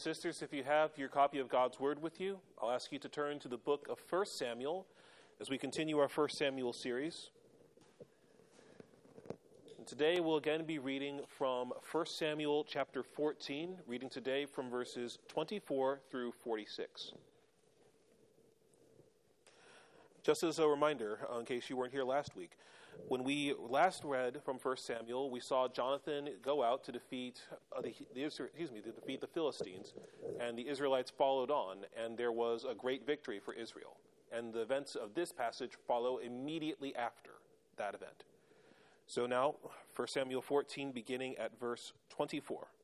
sisters, if you have your copy of God's Word with you, I'll ask you to turn to the book of 1 Samuel as we continue our 1 Samuel series. And today we'll again be reading from 1 Samuel chapter 14, reading today from verses 24 through 46. Just as a reminder, in case you weren't here last week, when we last read from 1 Samuel, we saw Jonathan go out to defeat the Philistines, and the Israelites followed on, and there was a great victory for Israel. And the events of this passage follow immediately after that event. So now, 1 Samuel 14, beginning at verse 24.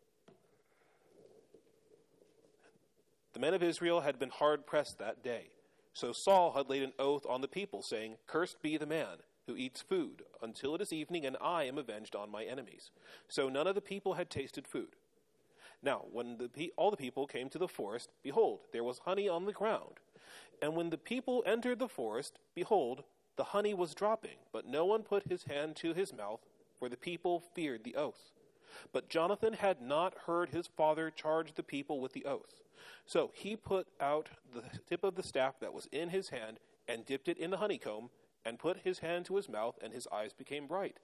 The men of Israel had been hard-pressed that day. So Saul had laid an oath on the people, saying, "Cursed be the man who eats food until it is evening, and I am avenged on my enemies." So none of the people had tasted food. Now, when all the people came to the forest, behold, there was honey on the ground. And when the people entered the forest, behold, the honey was dropping, but no one put his hand to his mouth, for the people feared the oath. But Jonathan had not heard his father charge the people with the oath. So he put out the tip of the staff that was in his hand and dipped it in the honeycomb and put his hand to his mouth, and his eyes became bright.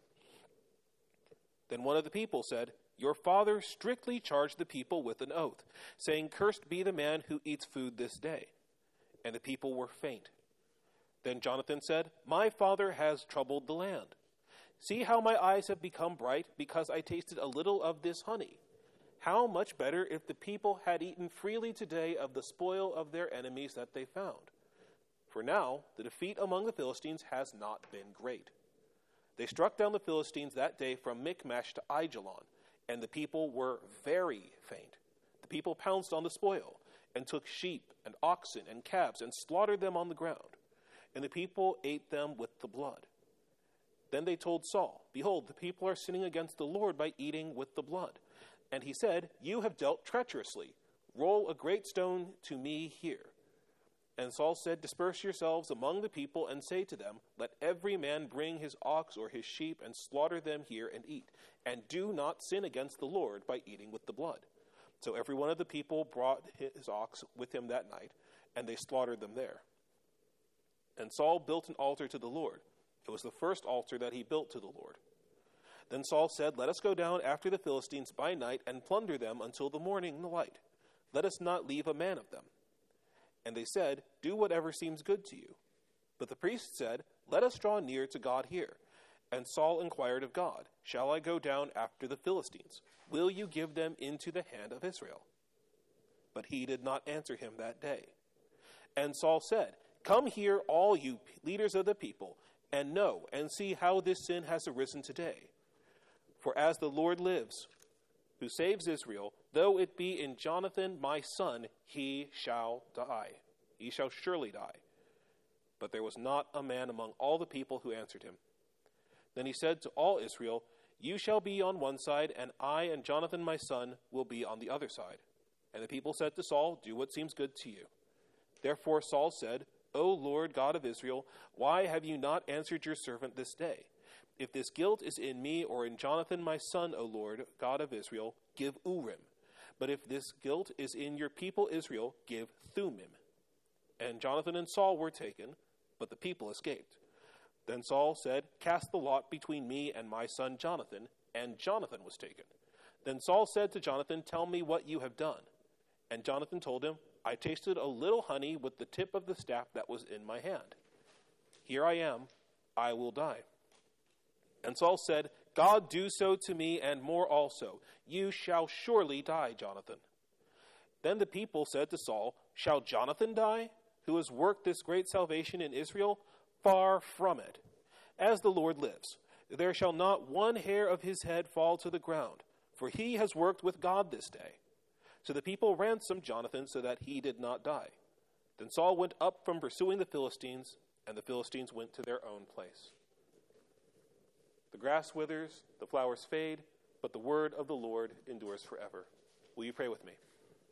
Then one of the people said, "Your father strictly charged the people with an oath, saying, 'Cursed be the man who eats food this day.' And the people were faint. Then Jonathan said, 'My father has troubled the land. See how my eyes have become bright because I tasted a little of this honey. How much better if the people had eaten freely today of the spoil of their enemies that they found. For now the defeat among the Philistines has not been great.' They struck down the Philistines that day from Michmash to Aijalon, and the people were very faint. The people pounced on the spoil and took sheep and oxen and calves and slaughtered them on the ground, and the people ate them with the blood. Then they told Saul, 'Behold, the people are sinning against the Lord by eating with the blood.' And he said, 'You have dealt treacherously. Roll a great stone to me here.' And Saul said, 'Disperse yourselves among the people and say to them, Let every man bring his ox or his sheep and slaughter them here and eat. And do not sin against the Lord by eating with the blood.' So every one of the people brought his ox with him that night, and they slaughtered them there. And Saul built an altar to the Lord. It was the first altar that he built to the Lord. Then Saul said, 'Let us go down after the Philistines by night and plunder them until the morning light. Let us not leave a man of them.' And they said, 'Do whatever seems good to you.' But the priest said, 'Let us draw near to God here.' And Saul inquired of God, 'Shall I go down after the Philistines? Will you give them into the hand of Israel?' But he did not answer him that day. And Saul said, 'Come here, all you leaders of the people, and know and see how this sin has arisen today. For as the Lord lives, who saves Israel, though it be in Jonathan my son, he shall die. He shall surely die.' But there was not a man among all the people who answered him. Then he said to all Israel, 'You shall be on one side, and I and Jonathan my son will be on the other side.' And the people said to Saul, 'Do what seems good to you.' Therefore Saul said, 'O Lord God of Israel, why have you not answered your servant this day? If this guilt is in me or in Jonathan my son, O Lord God of Israel, give Urim. But if this guilt is in your people Israel, give Thummim.' And Jonathan and Saul were taken, but the people escaped. Then Saul said, 'Cast the lot between me and my son Jonathan,' and Jonathan was taken. Then Saul said to Jonathan, 'Tell me what you have done.' And Jonathan told him, 'I tasted a little honey with the tip of the staff that was in my hand. Here I am, I will die.' And Saul said, 'God do so to me and more also. You shall surely die, Jonathan.' Then the people said to Saul, 'Shall Jonathan die, who has worked this great salvation in Israel? Far from it. As the Lord lives, there shall not one hair of his head fall to the ground, for he has worked with God this day.' So the people ransomed Jonathan so that he did not die. Then Saul went up from pursuing the Philistines, and the Philistines went to their own place. The grass withers, the flowers fade, but the word of the Lord endures forever." Will you pray with me?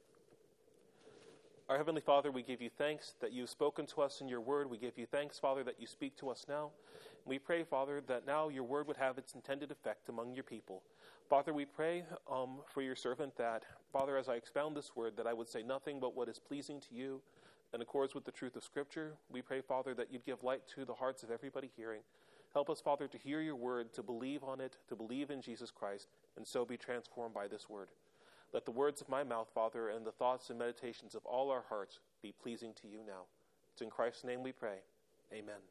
Our Heavenly Father, we give you thanks that you've spoken to us in your word. We give you thanks, Father, that you speak to us now. And we pray, Father, that now your word would have its intended effect among your people. Father, we pray for your servant that, Father, as I expound this word, that I would say nothing but what is pleasing to you and accords with the truth of Scripture. We pray, Father, that you'd give light to the hearts of everybody hearing. Help us, Father, to hear your word, to believe on it, to believe in Jesus Christ, and so be transformed by this word. Let the words of my mouth, Father, and the thoughts and meditations of all our hearts be pleasing to you now. It's in Christ's name we pray. Amen.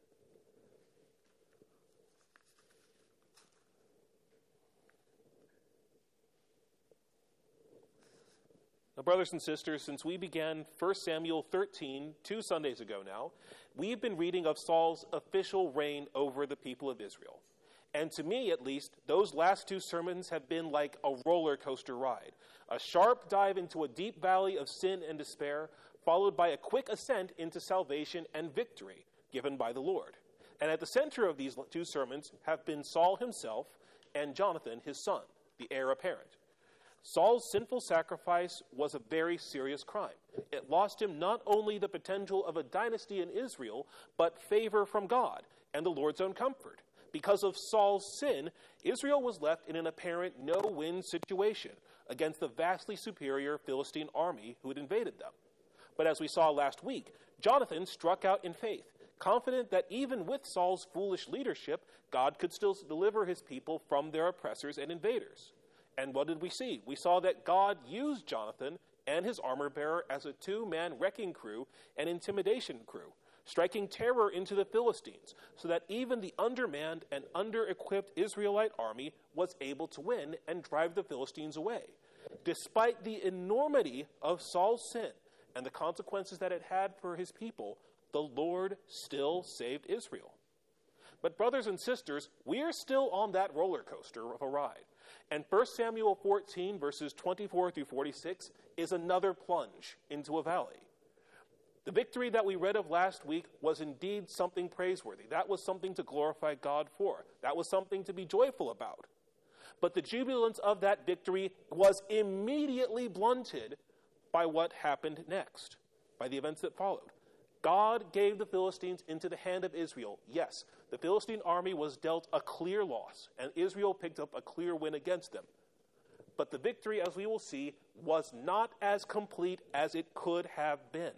Now, brothers and sisters, since we began 1 Samuel 13 2 Sundays ago now, we've been reading of Saul's official reign over the people of Israel. And to me, at least, those last two sermons have been like a roller coaster ride. A sharp dive into a deep valley of sin and despair, followed by a quick ascent into salvation and victory given by the Lord. And at the center of these two sermons have been Saul himself and Jonathan, his son, the heir apparent. Saul's sinful sacrifice was a very serious crime. It lost him not only the potential of a dynasty in Israel, but favor from God and the Lord's own comfort. Because of Saul's sin, Israel was left in an apparent no-win situation against the vastly superior Philistine army who had invaded them. But as we saw last week, Jonathan struck out in faith, confident that even with Saul's foolish leadership, God could still deliver his people from their oppressors and invaders. And what did we see? We saw that God used Jonathan and his armor-bearer as a two-man wrecking crew and intimidation crew, striking terror into the Philistines, so that even the undermanned and under-equipped Israelite army was able to win and drive the Philistines away. Despite the enormity of Saul's sin and the consequences that it had for his people, the Lord still saved Israel. But brothers and sisters, we are still on that roller coaster of a ride. And 1 Samuel 14, verses 24 through 46, is another plunge into a valley. The victory that we read of last week was indeed something praiseworthy. That was something to glorify God for. That was something to be joyful about. But the jubilance of that victory was immediately blunted by what happened next, by the events that followed. God gave the Philistines into the hand of Israel. Yes, the Philistine army was dealt a clear loss, and Israel picked up a clear win against them. But the victory, as we will see, was not as complete as it could have been.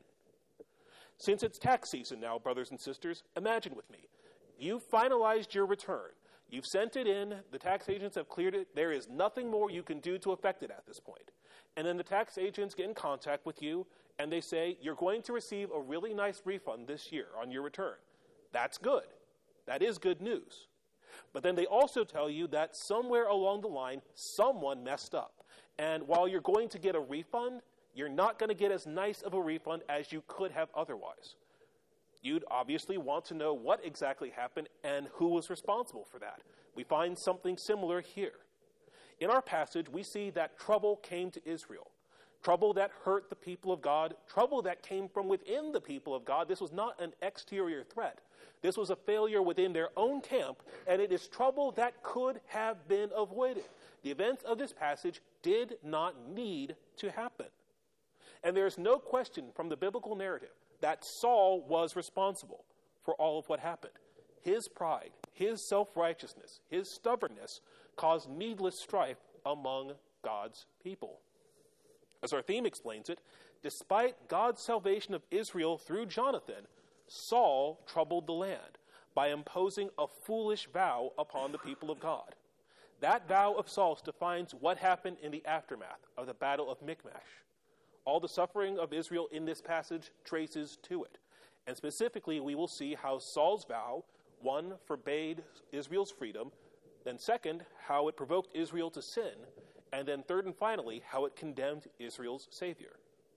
Since it's tax season now, brothers and sisters, imagine with me. You've finalized your return. You've sent it in. The tax agents have cleared it. There is nothing more you can do to affect it at this point. And then the tax agents get in contact with you, and they say, you're going to receive a really nice refund this year on your return. That's good. That is good news. But then they also tell you that somewhere along the line, someone messed up. And while you're going to get a refund, you're not going to get as nice of a refund as you could have otherwise. You'd obviously want to know what exactly happened and who was responsible for that. We find something similar here. In our passage, we see that trouble came to Israel. Trouble that hurt the people of God. Trouble that came from within the people of God. This was not an exterior threat. This was a failure within their own camp, and it is trouble that could have been avoided. The events of this passage did not need to happen. And there is no question from the biblical narrative that Saul was responsible for all of what happened. His pride, his self-righteousness, his stubbornness caused needless strife among God's people. As our theme explains it, despite God's salvation of Israel through Jonathan, Saul troubled the land by imposing a foolish vow upon the people of God. That vow of Saul's defines what happened in the aftermath of the Battle of Michmash. All the suffering of Israel in this passage traces to it. And specifically, we will see how Saul's vow, one, forbade Israel's freedom, then second, how it provoked Israel to sin, and then third and finally, how it condemned Israel's Savior.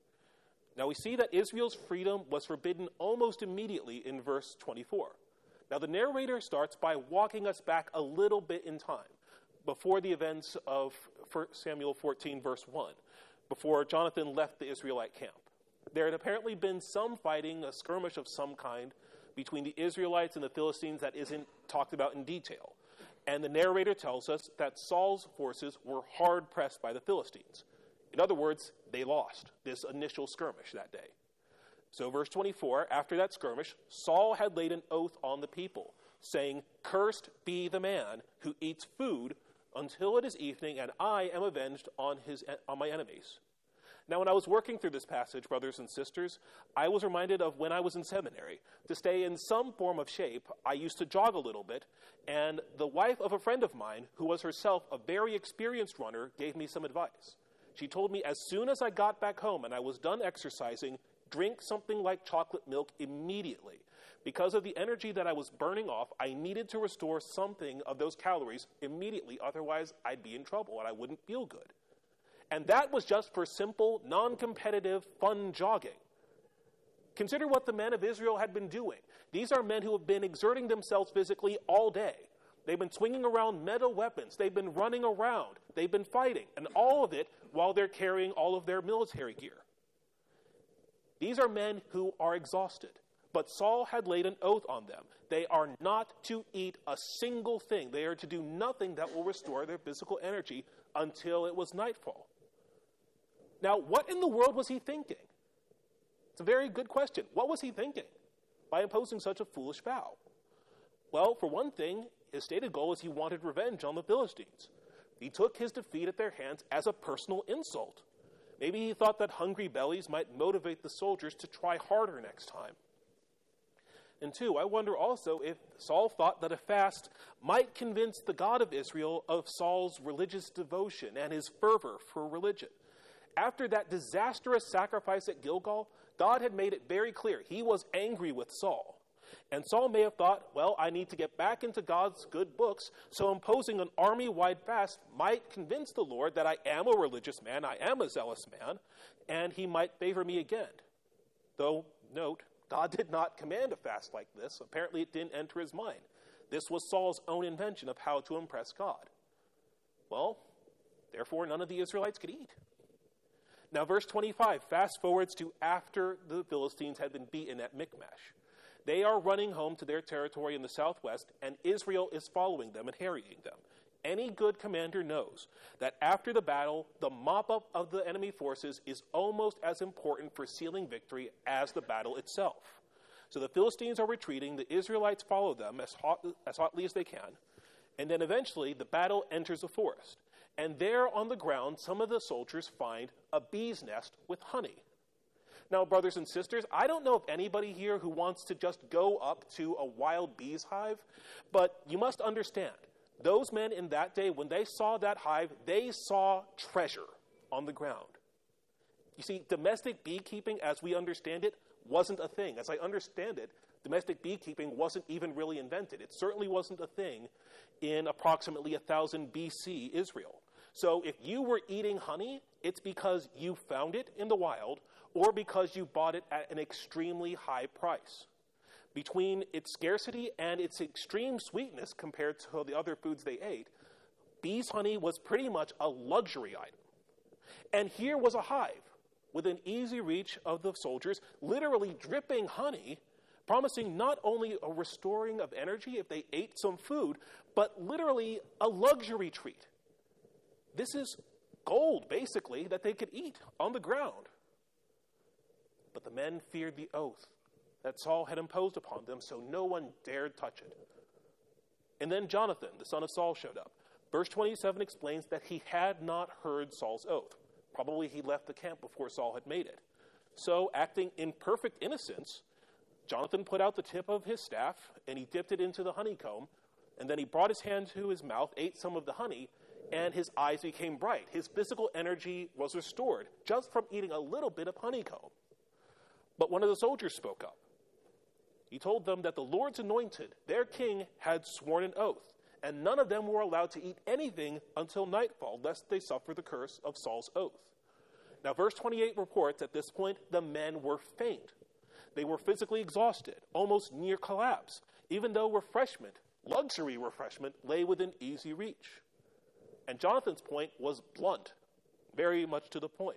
Now we see that Israel's freedom was forbidden almost immediately in verse 24. Now the narrator starts by walking us back a little bit in time, before the events of 1 Samuel 14, verse 1, before Jonathan left the Israelite camp. There had apparently been some fighting, a skirmish of some kind, between the Israelites and the Philistines that isn't talked about in detail. And the narrator tells us that Saul's forces were hard-pressed by the Philistines. In other words, they lost this initial skirmish that day. So verse 24, after that skirmish, Saul had laid an oath on the people, saying, "Cursed be the man who eats food until it is evening, and I am avenged on my enemies." Now, when I was working through this passage, brothers and sisters, I was reminded of when I was in seminary. To stay in some form of shape, I used to jog a little bit, and the wife of a friend of mine, who was herself a very experienced runner, gave me some advice. She told me as soon as I got back home and I was done exercising, drink something like chocolate milk immediately. Because of the energy that I was burning off, I needed to restore something of those calories immediately, otherwise I'd be in trouble and I wouldn't feel good. And that was just for simple, non-competitive, fun jogging. Consider what the men of Israel had been doing. These are men who have been exerting themselves physically all day. They've been swinging around metal weapons. They've been running around. They've been fighting. And all of it while they're carrying all of their military gear. These are men who are exhausted. But Saul had laid an oath on them. They are not to eat a single thing. They are to do nothing that will restore their physical energy until it was nightfall. Now, what in the world was he thinking? It's a very good question. What was he thinking by imposing such a foolish vow? Well, for one thing, his stated goal is he wanted revenge on the Philistines. He took his defeat at their hands as a personal insult. Maybe he thought that hungry bellies might motivate the soldiers to try harder next time. And two, I wonder also if Saul thought that a fast might convince the God of Israel of Saul's religious devotion and his fervor for religion. After that disastrous sacrifice at Gilgal, God had made it very clear he was angry with Saul. And Saul may have thought, well, I need to get back into God's good books, so imposing an army-wide fast might convince the Lord that I am a religious man, I am a zealous man, and he might favor me again. Though, note, God did not command a fast like this. Apparently it didn't enter his mind. This was Saul's own invention of how to impress God. Well, therefore none of the Israelites could eat. Now, verse 25 fast forwards to after the Philistines had been beaten at Michmash. They are running home to their territory in the southwest, and Israel is following them and harrying them. Any good commander knows that after the battle, the mop-up of the enemy forces is almost as important for sealing victory as the battle itself. So the Philistines are retreating, the Israelites follow them as hotly as they can, and then eventually the battle enters the forest. And there on the ground, some of the soldiers find a bee's nest with honey. Now, brothers and sisters, I don't know of anybody here who wants to just go up to a wild bee's hive, but you must understand, those men in that day, when they saw that hive, they saw treasure on the ground. You see, domestic beekeeping, as we understand it, wasn't a thing. As I understand it, domestic beekeeping wasn't even really invented. It certainly wasn't a thing in approximately 1000 BC Israel. So if you were eating honey, it's because you found it in the wild or because you bought it at an extremely high price. Between its scarcity and its extreme sweetness compared to the other foods they ate, bees' honey was pretty much a luxury item. And here was a hive within easy reach of the soldiers, literally dripping honey, promising not only a restoring of energy if they ate some food, but literally a luxury treat. This is gold, basically, that they could eat on the ground. But the men feared the oath that Saul had imposed upon them, so no one dared touch it. And then Jonathan, the son of Saul, showed up. Verse 27 explains that he had not heard Saul's oath. Probably he left the camp before Saul had made it. So, acting in perfect innocence, Jonathan put out the tip of his staff, and he dipped it into the honeycomb, and then he brought his hand to his mouth, ate some of the honey, and his eyes became bright. His physical energy was restored just from eating a little bit of honeycomb. But one of the soldiers spoke up. He told them that the Lord's anointed, their king, had sworn an oath, and none of them were allowed to eat anything until nightfall, lest they suffer the curse of Saul's oath. Now, verse 28 reports at this point the men were faint. They were physically exhausted, almost near collapse, even though refreshment, luxury refreshment, lay within easy reach. And Jonathan's point was blunt, very much to the point.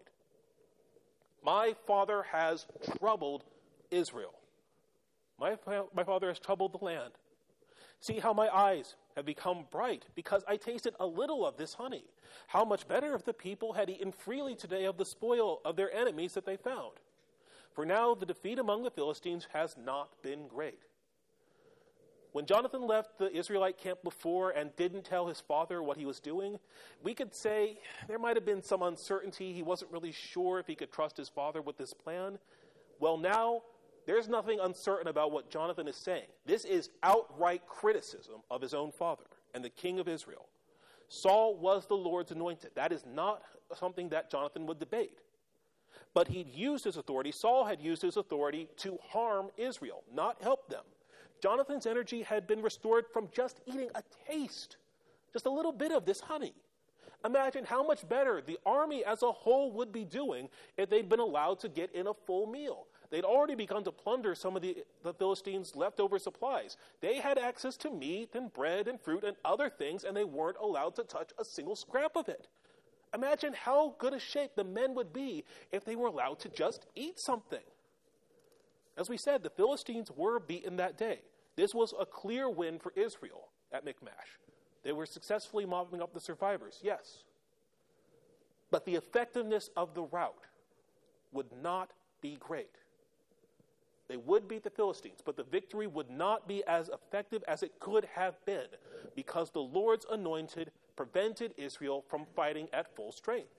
My father has troubled Israel. My father has troubled the land. See how my eyes have become bright because I tasted a little of this honey. How much better if the people had eaten freely today of the spoil of their enemies that they found. For now the defeat among the Philistines has not been great. When Jonathan left the Israelite camp before and didn't tell his father what he was doing, we could say there might have been some uncertainty. He wasn't really sure if he could trust his father with this plan. Well, now there's nothing uncertain about what Jonathan is saying. This is outright criticism of his own father and the king of Israel. Saul was the Lord's anointed. That is not something that Jonathan would debate. But he'd used his authority, Saul had used his authority to harm Israel, not help them. Jonathan's energy had been restored from just eating a taste, just a little bit of this honey. Imagine how much better the army as a whole would be doing if they'd been allowed to get in a full meal. They'd already begun to plunder some of the Philistines' leftover supplies. They had access to meat and bread and fruit and other things, and they weren't allowed to touch a single scrap of it. Imagine how good a shape the men would be if they were allowed to just eat something. As we said, the Philistines were beaten that day. This was a clear win for Israel at Michmash. They were successfully mopping up the survivors, yes. But the effectiveness of the rout would not be great. They would beat the Philistines, but the victory would not be as effective as it could have been because the Lord's anointed prevented Israel from fighting at full strength.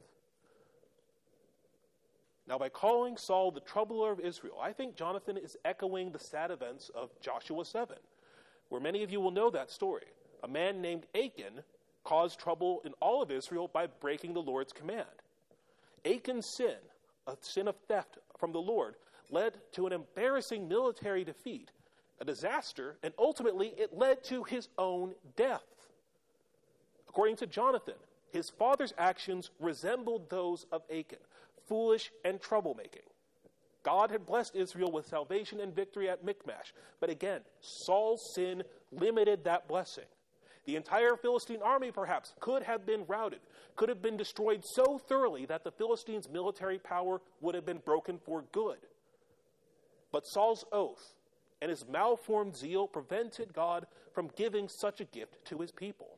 Now, by calling Saul the troubler of Israel, I think Jonathan is echoing the sad events of Joshua 7, where many of you will know that story. A man named Achan caused trouble in all of Israel by breaking the Lord's command. Achan's sin, a sin of theft from the Lord, led to an embarrassing military defeat, a disaster, and ultimately it led to his own death. According to Jonathan, his father's actions resembled those of Achan, foolish and troublemaking. God had blessed Israel with salvation and victory at Michmash, but again, Saul's sin limited that blessing. The entire Philistine army, perhaps, could have been routed, could have been destroyed so thoroughly that the Philistines' military power would have been broken for good. But Saul's oath and his malformed zeal prevented God from giving such a gift to his people.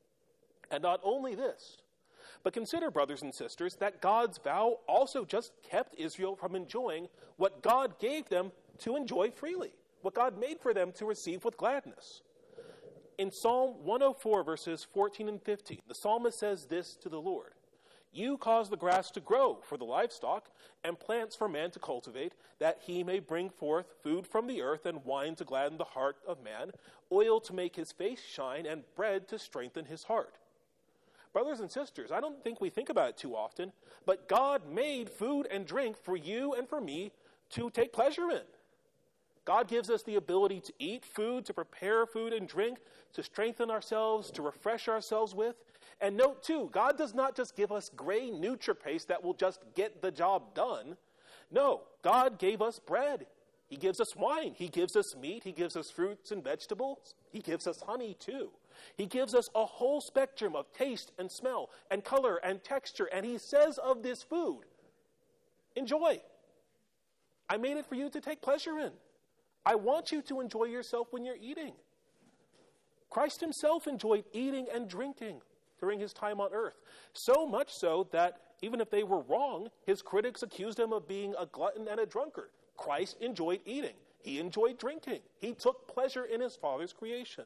And not only this, but consider, brothers and sisters, that God's vow also just kept Israel from enjoying what God gave them to enjoy freely, what God made for them to receive with gladness. In Psalm 104, verses 14 and 15, the psalmist says this to the Lord: "You cause the grass to grow for the livestock, and plants for man to cultivate, that he may bring forth food from the earth, and wine to gladden the heart of man, oil to make his face shine, and bread to strengthen his heart." Brothers and sisters, I don't think we think about it too often, but God made food and drink for you and for me to take pleasure in. God gives us the ability to eat food, to prepare food and drink, to strengthen ourselves, to refresh ourselves with. And note too, God does not just give us gray NutriPaste that will just get the job done. No, God gave us bread. He gives us wine. He gives us meat. He gives us fruits and vegetables. He gives us honey too. He gives us a whole spectrum of taste and smell and color and texture. And he says of this food, enjoy. I made it for you to take pleasure in. I want you to enjoy yourself when you're eating. Christ himself enjoyed eating and drinking during his time on earth. So much so that even if they were wrong, his critics accused him of being a glutton and a drunkard. Christ enjoyed eating. He enjoyed drinking. He took pleasure in his Father's creation.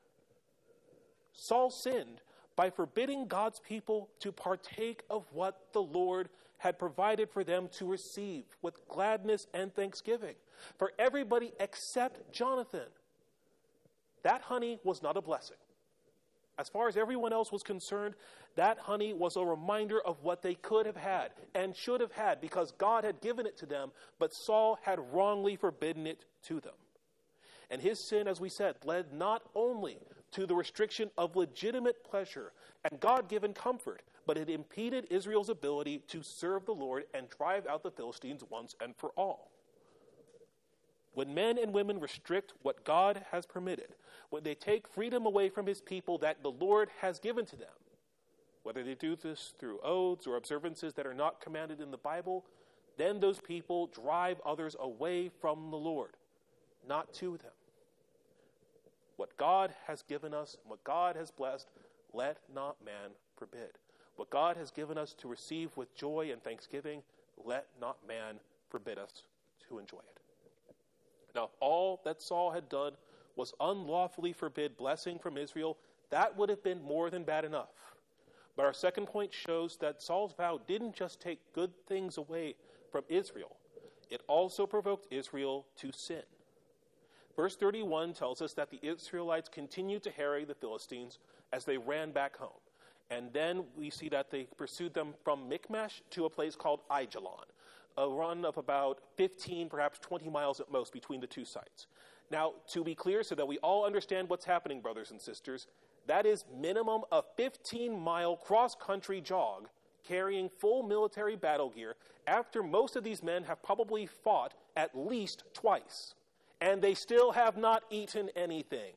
Saul sinned by forbidding God's people to partake of what the Lord had provided for them to receive with gladness and thanksgiving. For everybody except Jonathan, that honey was not a blessing. As far as everyone else was concerned, that honey was a reminder of what they could have had and should have had because God had given it to them, but Saul had wrongly forbidden it to them. And his sin, as we said, led not only to the restriction of legitimate pleasure and God-given comfort, but it impeded Israel's ability to serve the Lord and drive out the Philistines once and for all. When men and women restrict what God has permitted, when they take freedom away from his people that the Lord has given to them, whether they do this through oaths or observances that are not commanded in the Bible, then those people drive others away from the Lord, not to them. What God has given us, what God has blessed, let not man forbid. What God has given us to receive with joy and thanksgiving, let not man forbid us to enjoy it. Now, all that Saul had done was unlawfully forbid blessing from Israel, that would have been more than bad enough. But our second point shows that Saul's vow didn't just take good things away from Israel. It also provoked Israel to sin. Verse 31 tells us that the Israelites continued to harry the Philistines as they ran back home. And then we see that they pursued them from Michmash to a place called Aijalon, a run of about 15, perhaps 20 miles at most between the two sites. Now, to be clear, so that we all understand what's happening, brothers and sisters, that is minimum a 15-mile cross-country jog carrying full military battle gear after most of these men have probably fought at least twice. And they still have not eaten anything.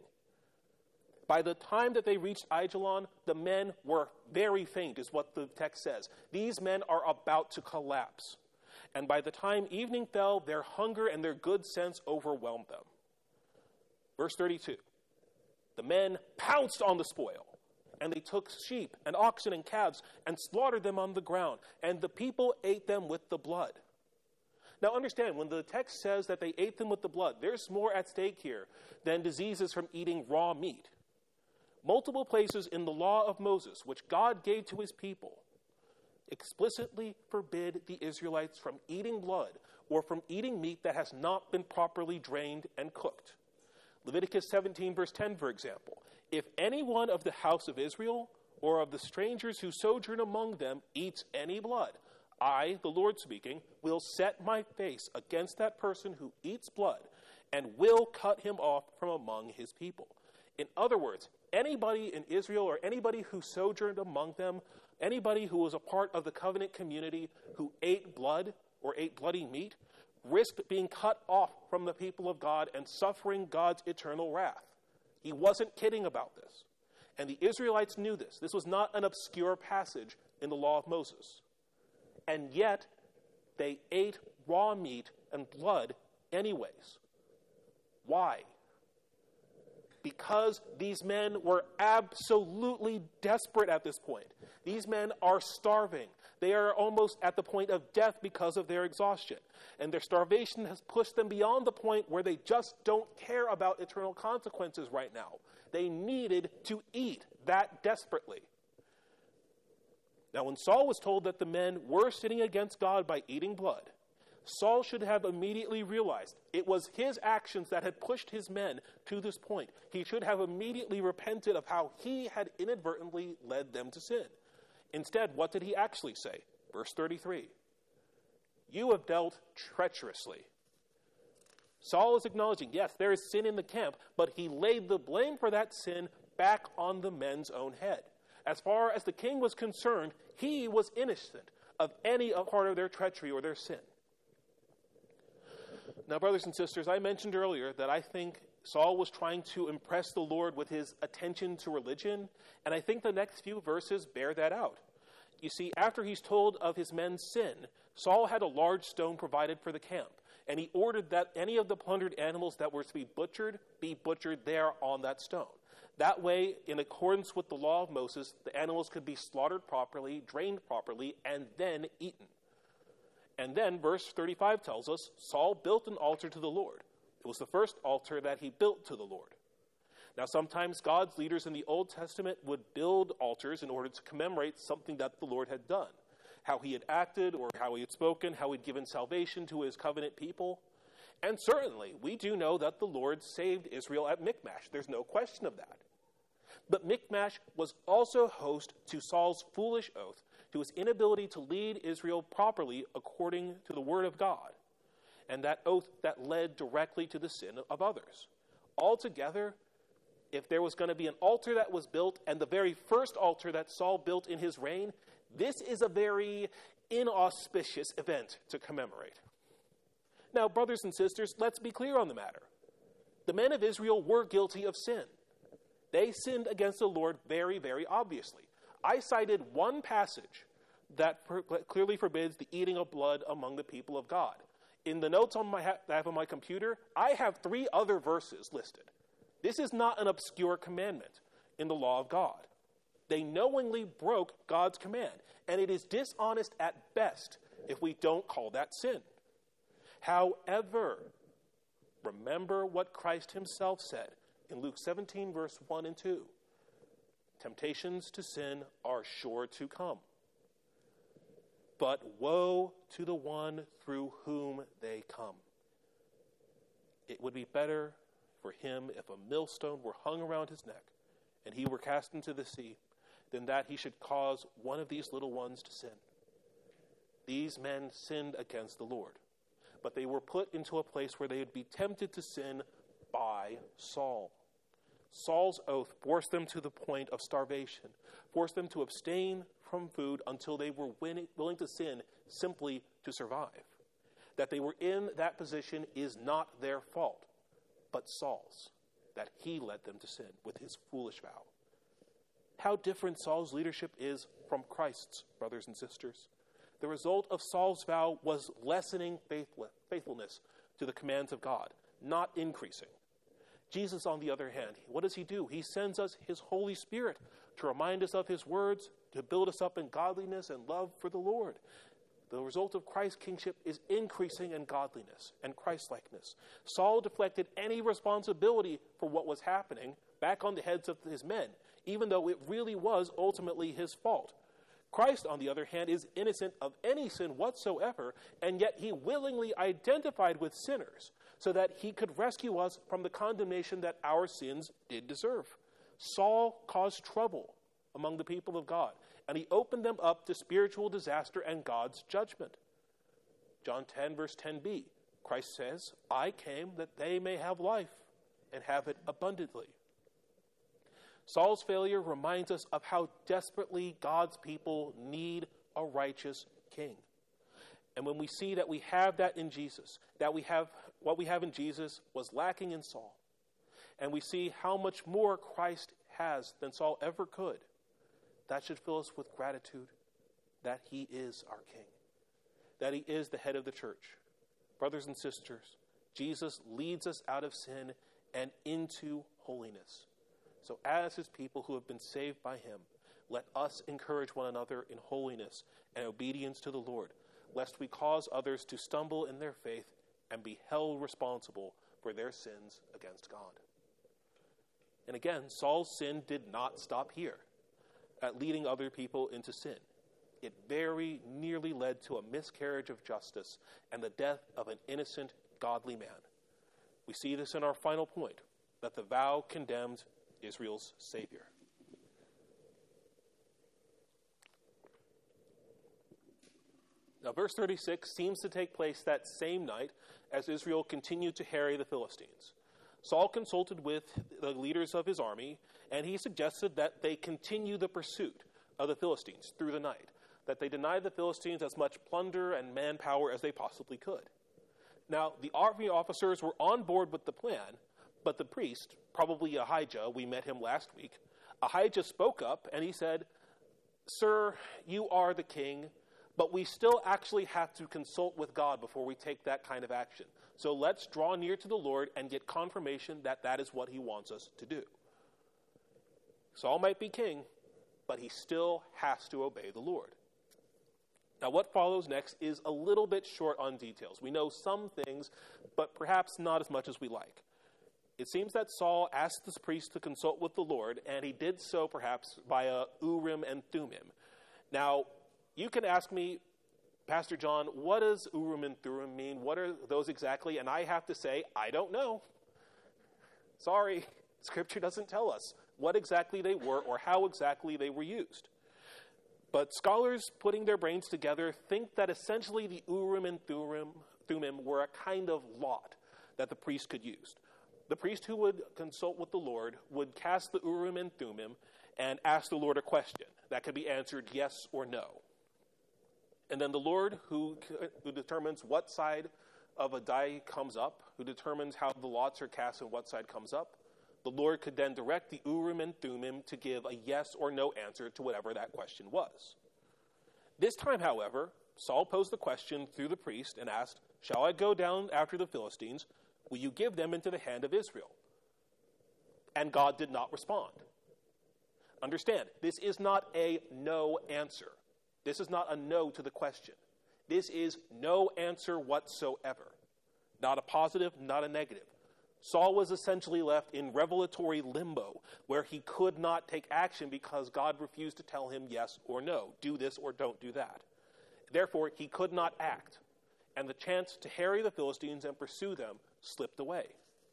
By the time that they reached Aijalon, the men were very faint, is what the text says. These men are about to collapse. And by the time evening fell, their hunger and their good sense overwhelmed them. Verse 32, the men pounced on the spoil, and they took sheep and oxen and calves and slaughtered them on the ground, and the people ate them with the blood. Now understand, when the text says that they ate them with the blood, there's more at stake here than diseases from eating raw meat. Multiple places in the law of Moses, which God gave to his people, explicitly forbid the Israelites from eating blood or from eating meat that has not been properly drained and cooked. Leviticus 17, verse 10, for example, if anyone of the house of Israel or of the strangers who sojourn among them eats any blood, I, the Lord speaking, will set my face against that person who eats blood and will cut him off from among his people. In other words, anybody in Israel or anybody who sojourned among them, anybody who was a part of the covenant community who ate blood or ate bloody meat, risked being cut off from the people of God and suffering God's eternal wrath. He wasn't kidding about this. And the Israelites knew this. This was not an obscure passage in the law of Moses. And yet, they ate raw meat and blood anyways. Why? Because these men were absolutely desperate at this point. These men are starving. They are almost at the point of death because of their exhaustion. And their starvation has pushed them beyond the point where they just don't care about eternal consequences right now. They needed to eat that desperately. Now, when Saul was told that the men were sinning against God by eating blood, Saul should have immediately realized it was his actions that had pushed his men to this point. He should have immediately repented of how he had inadvertently led them to sin. Instead, what did he actually say? Verse 33, you have dealt treacherously. Saul is acknowledging, yes, there is sin in the camp, but he laid the blame for that sin back on the men's own head. As far as the king was concerned, he was innocent of any part of their treachery or their sin. Now, brothers and sisters, I mentioned earlier that I think Saul was trying to impress the Lord with his attention to religion, and I think the next few verses bear that out. You see, after he's told of his men's sin, Saul had a large stone provided for the camp, and he ordered that any of the plundered animals that were to be butchered there on that stone. That way, in accordance with the law of Moses, the animals could be slaughtered properly, drained properly, and then eaten. And then verse 35 tells us, Saul built an altar to the Lord. It was the first altar that he built to the Lord. Now, sometimes God's leaders in the Old Testament would build altars in order to commemorate something that the Lord had done, how he had acted or how he had spoken, how he'd given salvation to his covenant people. And certainly, we do know that the Lord saved Israel at Michmash. There's no question of that. But Michmash was also host to Saul's foolish oath, to his inability to lead Israel properly according to the word of God, and that oath that led directly to the sin of others. Altogether, if there was going to be an altar that was built, and the very first altar that Saul built in his reign, this is a very inauspicious event to commemorate. Now, brothers and sisters, let's be clear on the matter. The men of Israel were guilty of sin. They sinned against the Lord very, very obviously. I cited one passage that clearly forbids the eating of blood among the people of God. In the notes that I have on my computer, I have 3 other verses listed. This is not an obscure commandment in the law of God. They knowingly broke God's command, and it is dishonest at best if we don't call that sin. However, remember what Christ himself said in Luke 17, verse 1 and 2. Temptations to sin are sure to come, but woe to the one through whom they come. It would be better for him if a millstone were hung around his neck and he were cast into the sea than that he should cause one of these little ones to sin. These men sinned against the Lord, but they were put into a place where they would be tempted to sin by Saul. Saul's oath forced them to the point of starvation, forced them to abstain from food until they were willing to sin simply to survive. That they were in that position is not their fault, but Saul's, that he led them to sin with his foolish vow. How different Saul's leadership is from Christ's, brothers and sisters. The result of Saul's vow was lessening faithfulness to the commands of God, not increasing. Jesus, on the other hand, what does he do? He sends us his Holy Spirit to remind us of his words, to build us up in godliness and love for the Lord. The result of Christ's kingship is increasing in godliness and Christ-likeness. Saul deflected any responsibility for what was happening back on the heads of his men, even though it really was ultimately his fault. Christ, on the other hand, is innocent of any sin whatsoever, and yet he willingly identified with sinners so that he could rescue us from the condemnation that our sins did deserve. Saul caused trouble among the people of God, and he opened them up to spiritual disaster and God's judgment. John 10, verse 10b, Christ says, I came that they may have life and have it abundantly. Saul's failure reminds us of how desperately God's people need a righteous king. And when we see that we have that in Jesus, that we have what we have in Jesus was lacking in Saul, and we see how much more Christ has than Saul ever could, that should fill us with gratitude that he is our king, that he is the head of the church. Brothers and sisters, Jesus leads us out of sin and into holiness. So as his people who have been saved by him, let us encourage one another in holiness and obedience to the Lord, lest we cause others to stumble in their faith and be held responsible for their sins against God. And again, Saul's sin did not stop here, at leading other people into sin. It very nearly led to a miscarriage of justice and the death of an innocent, godly man. We see this in our final point, that the vow condemned Israel's Savior. Now, verse 36 seems to take place that same night as Israel continued to harry the Philistines. Saul consulted with the leaders of his army, and he suggested that they continue the pursuit of the Philistines through the night, that they deny the Philistines as much plunder and manpower as they possibly could. Now, the army officers were on board with the plan, but the priest, probably Ahijah, we met him last week, Ahijah spoke up and he said, Sir, you are the king, but we still actually have to consult with God before we take that kind of action. So let's draw near to the Lord and get confirmation that that is what he wants us to do. Saul might be king, but he still has to obey the Lord. Now, what follows next is a little bit short on details. We know some things, but perhaps not as much as we like. It seems that Saul asked this priest to consult with the Lord, and he did so perhaps via Urim and Thummim. Now, you can ask me, Pastor John, what does Urim and Thummim mean? What are those exactly? And I have to say, I don't know. Sorry, Scripture doesn't tell us what exactly they were or how exactly they were used. But scholars putting their brains together think that essentially the Urim and Thummim were a kind of lot that the priest could use. The priest who would consult with the Lord would cast the Urim and Thummim and ask the Lord a question that could be answered yes or no. And then the Lord, who determines what side of a die comes up, who determines how the lots are cast and what side comes up, the Lord could then direct the Urim and Thummim to give a yes or no answer to whatever that question was. This time, however, Saul posed the question through the priest and asked, Shall I go down after the Philistines? Will you give them into the hand of Israel? And God did not respond. Understand, this is not a no answer. This is not a no to the question. This is no answer whatsoever. Not a positive, not a negative. Saul was essentially left in revelatory limbo, where he could not take action because God refused to tell him yes or no, do this or don't do that. Therefore, he could not act, and the chance to harry the Philistines and pursue them slipped away.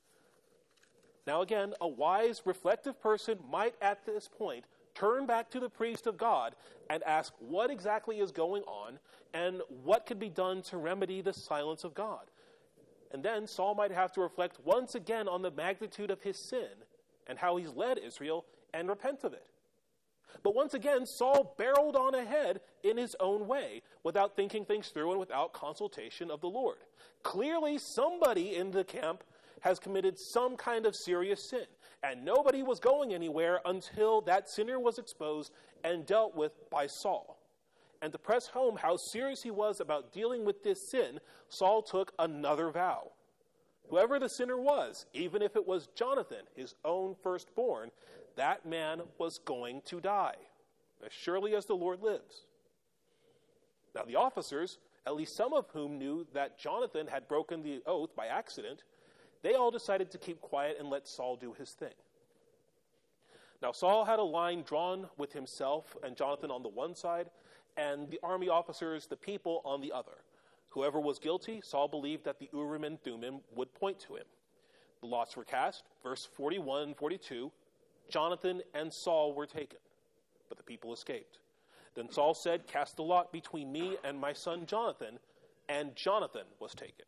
Now again, a wise, reflective person might at this point turn back to the priest of God and ask what exactly is going on and what could be done to remedy the silence of God. And then Saul might have to reflect once again on the magnitude of his sin and how he's led Israel and repent of it. But once again, Saul barreled on ahead in his own way without thinking things through and without consultation of the Lord. Clearly, somebody in the camp has committed some kind of serious sin, and nobody was going anywhere until that sinner was exposed and dealt with by Saul. And to press home how serious he was about dealing with this sin, Saul took another vow. Whoever the sinner was, even if it was Jonathan, his own firstborn, that man was going to die, as surely as the Lord lives. Now the officers, at least some of whom knew that Jonathan had broken the oath by accident, they all decided to keep quiet and let Saul do his thing. Now Saul had a line drawn with himself and Jonathan on the one side, and the army officers, the people, on the other. Whoever was guilty, Saul believed that the Urim and Thummim would point to him. The lots were cast, verse 41 and 42, Jonathan and Saul were taken, but the people escaped. Then Saul said, "Cast the lot between me and my son Jonathan," and Jonathan was taken.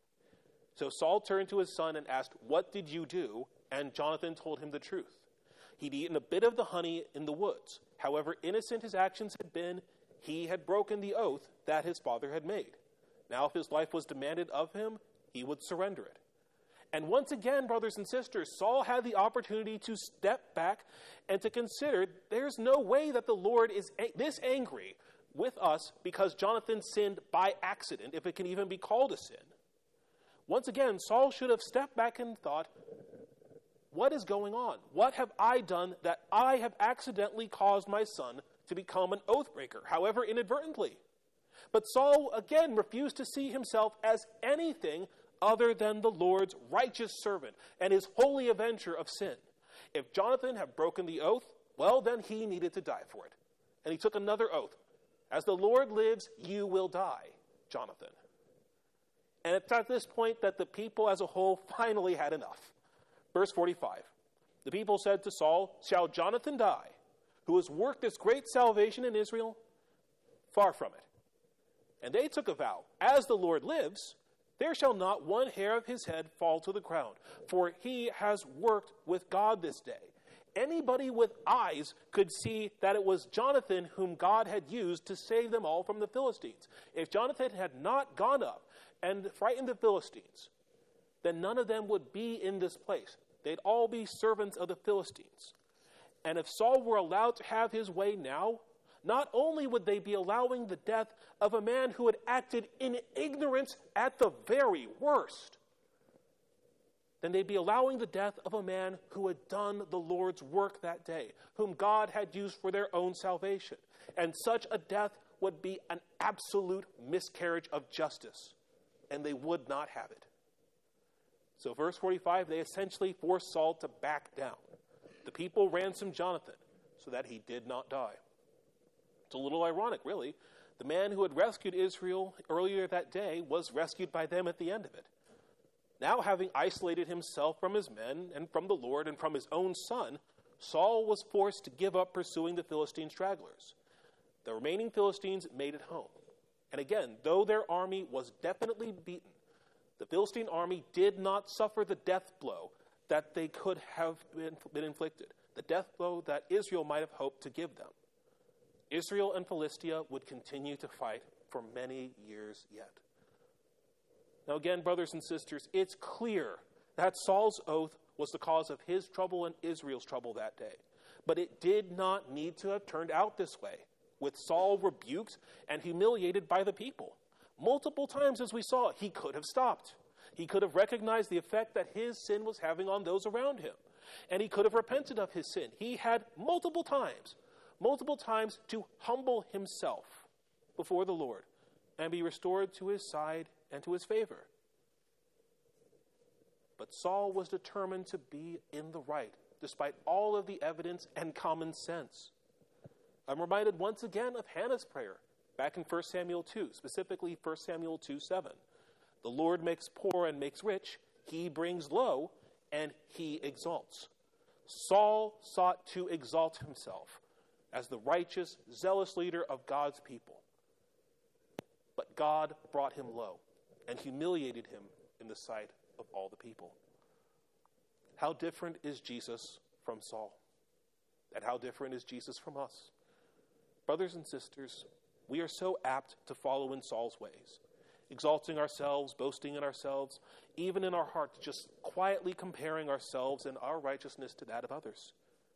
So Saul turned to his son and asked, "What did you do?" And Jonathan told him the truth. He'd eaten a bit of the honey in the woods. However innocent his actions had been, he had broken the oath that his father had made. Now if his life was demanded of him, he would surrender it. And once again, brothers and sisters, Saul had the opportunity to step back and to consider there's no way that the Lord is this angry with us because Jonathan sinned by accident, if it can even be called a sin. Once again, Saul should have stepped back and thought, what is going on? What have I done that I have accidentally caused my son to become an oath breaker, however inadvertently? But Saul again refused to see himself as anything other than the Lord's righteous servant and his holy avenger of sin. If Jonathan had broken the oath, well, then he needed to die for it. And he took another oath. As the Lord lives, you will die, Jonathan. And it's at this point that the people as a whole finally had enough. Verse 45, the people said to Saul, "Shall Jonathan die, who has worked this great salvation in Israel?" Far from it. And they took a vow, "As the Lord lives, there shall not one hair of his head fall to the ground, for he has worked with God this day." Anybody with eyes could see that it was Jonathan whom God had used to save them all from the Philistines. If Jonathan had not gone up and frightened the Philistines, then none of them would be in this place. They'd all be servants of the Philistines. And if Saul were allowed to have his way now, not only would they be allowing the death of a man who had acted in ignorance at the very worst, then they'd be allowing the death of a man who had done the Lord's work that day, whom God had used for their own salvation. And such a death would be an absolute miscarriage of justice, and they would not have it. So verse 45, they essentially forced Saul to back down. The people ransomed Jonathan so that he did not die. It's a little ironic, really. The man who had rescued Israel earlier that day was rescued by them at the end of it. Now, having isolated himself from his men and from the Lord and from his own son, Saul was forced to give up pursuing the Philistine stragglers. The remaining Philistines made it home. And again, though their army was definitely beaten, the Philistine army did not suffer the death blow that they could have been inflicted, the death blow that Israel might have hoped to give them. Israel and Philistia would continue to fight for many years yet. Now again, brothers and sisters, it's clear that Saul's oath was the cause of his trouble and Israel's trouble that day. But it did not need to have turned out this way, with Saul rebuked and humiliated by the people. Multiple times, as we saw, he could have stopped. He could have recognized the effect that his sin was having on those around him. And he could have repented of his sin. He had multiple times to humble himself before the Lord and be restored to his side and to his favor. But Saul was determined to be in the right, despite all of the evidence and common sense. I'm reminded once again of Hannah's prayer, back in 1 Samuel 2, specifically 1 Samuel 2:7. The Lord makes poor and makes rich, he brings low, and he exalts. Saul sought to exalt himself as the righteous, zealous leader of God's people. But God brought him low and humiliated him in the sight of all the people. How different is Jesus from Saul? And how different is Jesus from us? Brothers and sisters, we are so apt to follow in Saul's ways, exalting ourselves, boasting in ourselves, even in our hearts, just quietly comparing ourselves and our righteousness to that of others.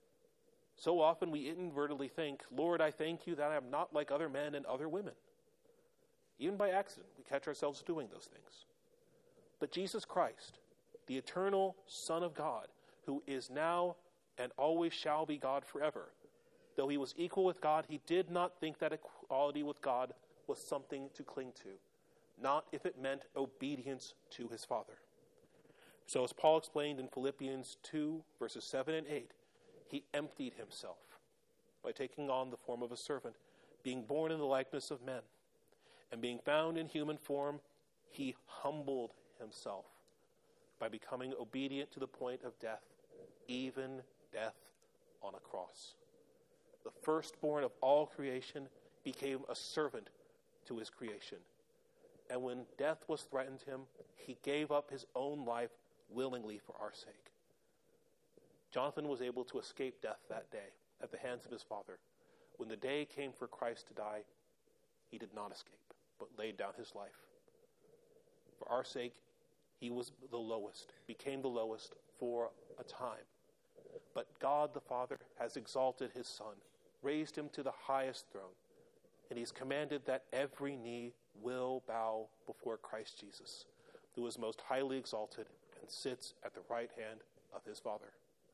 So often we inadvertently think, Lord, I thank you that I am not like other men and other women. Even by accident, we catch ourselves doing those things. But Jesus Christ, the eternal Son of God, who is now and always shall be God forever, though he was equal with God, he did not think that equality with God was something to cling to, not if it meant obedience to his Father. So as Paul explained in Philippians 2, verses 7 and 8, he emptied himself by taking on the form of a servant, being born in the likeness of men, and being found in human form, he humbled himself by becoming obedient to the point of death, even death on a cross. The firstborn of all creation became a servant to his creation. And when death was threatened him, he gave up his own life willingly for our sake. Jonathan was able to escape death that day at the hands of his father. When the day came for Christ to die, he did not escape, but laid down his life. For our sake, he was the lowest, became the lowest for a time. But God the Father has exalted his Son, raised him to the highest throne, and he's commanded that every knee will bow before Christ Jesus, who is most highly exalted and sits at the right hand of his Father.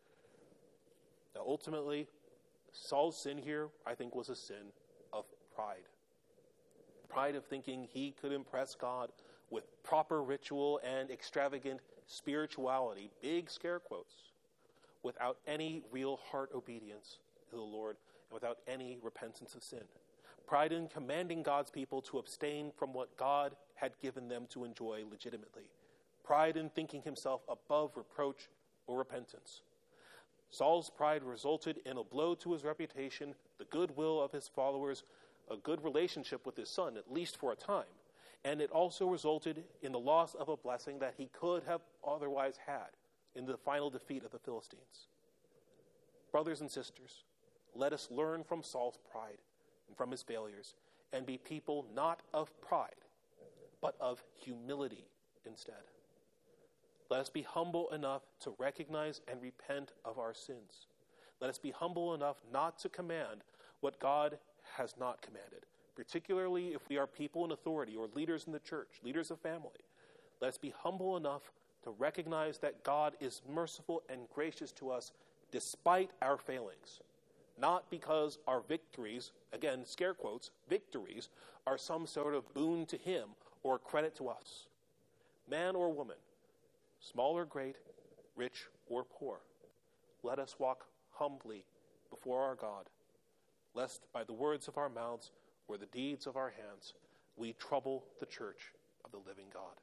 Now, ultimately, Saul's sin here, I think, was a sin of pride. Pride of thinking he could impress God with proper ritual and extravagant spirituality, big scare quotes, without any real heart obedience to the Lord and without any repentance of sin. Pride in commanding God's people to abstain from what God had given them to enjoy legitimately. Pride in thinking himself above reproach or repentance. Saul's pride resulted in a blow to his reputation, the goodwill of his followers, a good relationship with his son, at least for a time. And it also resulted in the loss of a blessing that he could have otherwise had in the final defeat of the Philistines. Brothers and sisters, let us learn from Saul's pride and from his failures and be people not of pride, but of humility instead. Let us be humble enough to recognize and repent of our sins. Let us be humble enough not to command what God has not commanded, particularly if we are people in authority or leaders in the church, leaders of family. Let us be humble enough to recognize that God is merciful and gracious to us despite our failings, not because our victories, again, scare quotes, victories, are some sort of boon to him or credit to us. Man or woman, small or great, rich or poor, let us walk humbly before our God, lest by the words of our mouths or the deeds of our hands we trouble the church of the living God.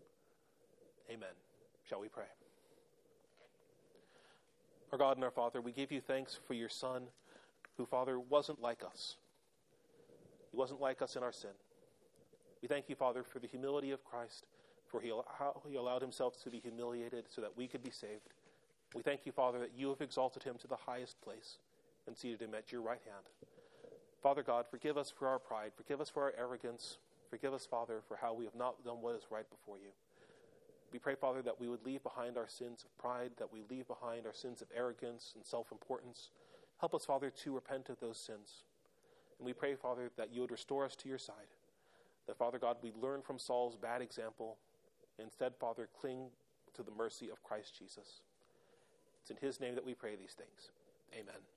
Amen. Shall we pray? Our God and our Father, we give you thanks for your Son, who, Father, wasn't like us. He wasn't like us in our sin. We thank you, Father, for the humility of Christ, for how he allowed himself to be humiliated so that we could be saved. We thank you, Father, that you have exalted him to the highest place and seated him at your right hand. Father God, forgive us for our pride. Forgive us for our arrogance. Forgive us, Father, for how we have not done what is right before you. We pray, Father, that we would leave behind our sins of pride, that we leave behind our sins of arrogance and self-importance. Help us, Father, to repent of those sins. And we pray, Father, that you would restore us to your side. That, Father God, we learn from Saul's bad example. Instead, Father, cling to the mercy of Christ Jesus. It's in his name that we pray these things. Amen.